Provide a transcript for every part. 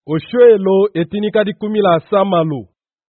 Oshuelo etinika di kumila samalu.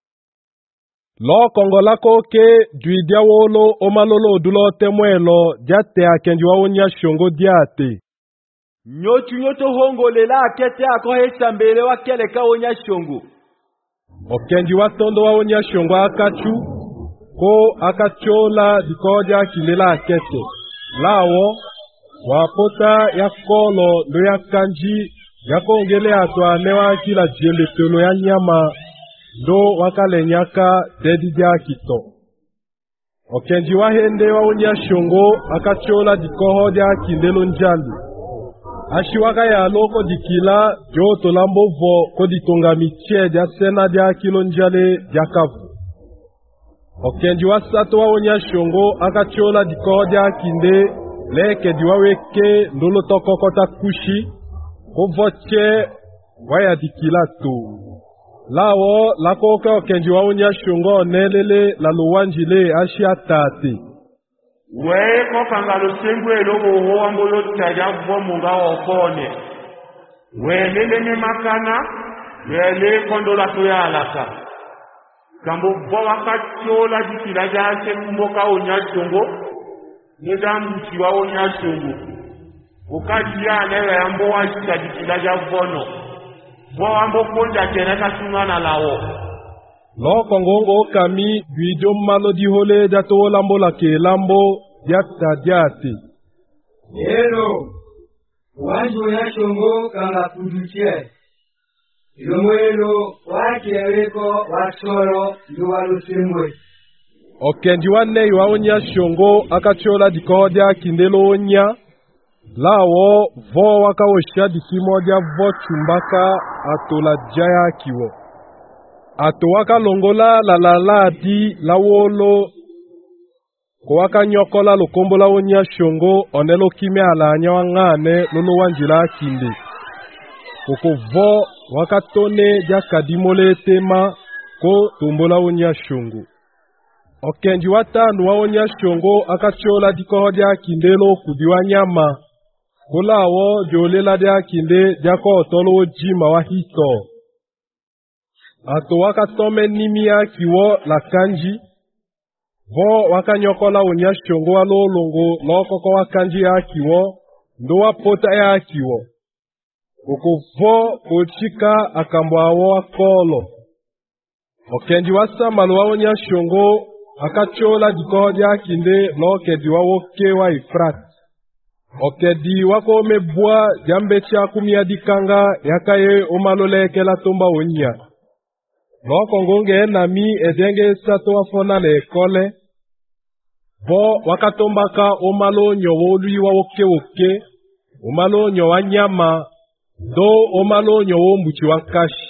Lo kongola koke duidia wolo omalolo dulo temuelo jate akenjiwa onya shongo diate. Nyoto hongo lela akete akohe chambele wa keleka onya shongo. Okenjiwa tondo wa onya shongo akachu ko akachola dikoja kilela akete. Lawo wapota ya kolo ndo ya kanji yako ongele atwa newa kila jele tolo ya nyama ndo wakale nyaka dedi dia kito. Okenji wa hende wa unya shongo akachola dikoho dia kindelo njali. Ashi waka ya loko dikila jo tolambo vo koditonga miche dia sena dia kilo njale dia kavu. Okenji wa sato wa unya shongo akachola dikoho dia kinde leke diwaweke ndolo toko kota kushi kovoche waya dikila tu. Lawo lakoka okenji wa unya shongo nelele la luwanjile ashi atate. Wee kokanga lusengu elogo hoa mbolo taja vomunga okone. Wee lele ne makana, wee le kondola tuya alaka. Kambo bowa kachola dikila jase mboka unya shongo, nida mchiwa unya shongo. Ukajia newe ambo wajika dikila javono. Boambo konja keneka sungana lawo. Lo kongongo kami bijo malo di hole jato lambo la ke lambo diata diate. Ero, wanjo ya shongo kanga kuduche. Yomwelo wakieweko wasoro yuwalu simwe. Okenji wane yuwaonya shongo akachola dikodia kindelo onya. Lawo vo waka osha dikimodia vo chumbaka atola jaya kiwo. Ato waka longola la di lawolo ko waka nyokola lokombola onya shongo onelo kime ala anya wangane lolo wanjila kinde. Koko vo waka tone dia kadimole tema ko tumbola onya shongo. Okenji watanu wa onya shongo akachola dikodia kindelo kudiwa nyama. Kulawo jolela dia kinde jako otolo jima wa hito. Ato waka tome nimia kiwo la kanji. Vo waka nyokola unya shongo wa lolongo lokoko wa kanji ya kiwo. Ndo wa pota ya kiwo. Koko vo kochika akambo wa kolo. Okenji wasa maluwa unya shongo akachola dikodia kinde loke diwa woke wa ifrati. Okedi wako mebwa jambe cha kumia dikanga yakaye omalole kela tomba onya. Loko ngonge nami edenge sato wafona le kole. Bo wakatombaka omalo nyowolu wa woke. Omalo nyowa nyama. Do omalo nyowo mbuchi wakashi.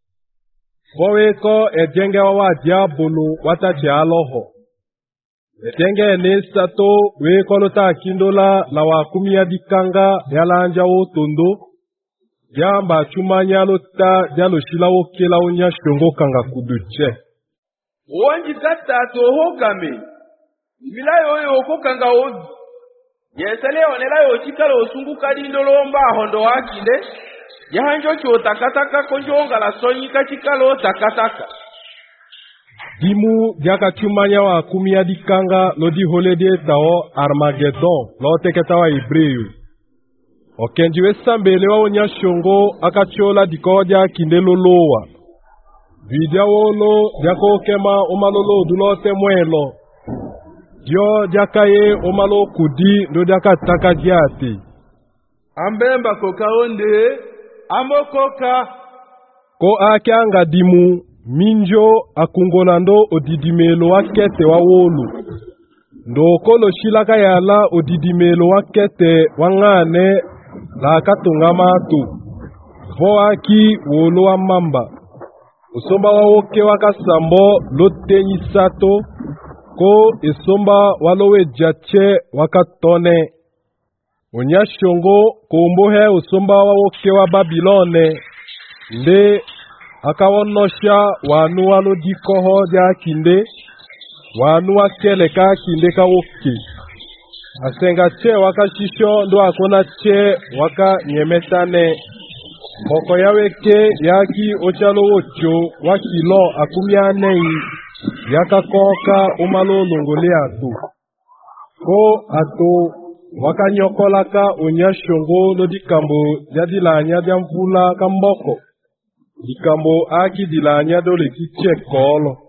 Bo weko edenge wa diabolo watache aloho. Etenge ne sato we kolota kindola la wakumia dikanga yalanja wo tondo jamba chumanya lota jalo shila wo kela onya shongo kanga kuduche. Wanji kata toho kame. Milayo yo okokanga ozi. Yesele onela yo chikalo osungu kadi ndolo mba hondo wakinde. Yahanjo cho takataka konjonga la sonyika chikalo takataka. Dimu jaka chumanya wa kumia dikanga lodi holede tao Armageddon lo teketa wa Hebrew. Okenjiwe sambele wa onya shongo akachola dikoja kindelo lowa. Vidia wolo jako kema omalolo dulo temuelo. Dio jakaye omalo kudi ndo jaka taka jiate. Ambemba koka onde, amokoka. Ko akianga dimu. Minjo akungona ndo odidimelo wakete wa wolu. Ndo kolo shilaka yala odidimelo wakete wangane la katunga matu. Voaki wolo wa mamba. Usomba wa woke wakasambo lotenyi sato. Ko isomba walowe jache wakatone. Onyashongo kumbohe usomba wa woke wa Babilone. Nde akawonosha wanu walo dikoho dia kinde wanu wakeleka kinde ka woke asenga che wakashisho ndo akona che waka nyemetane mboko yaweke yaki ochalo ocho wa kilo 40 yakakoka umalolongole atu ko atu wakanyokolaka onyashongo lo dikambo ya dilanya dia mvula kamboko dikambo aki dilanya dole kiche kolo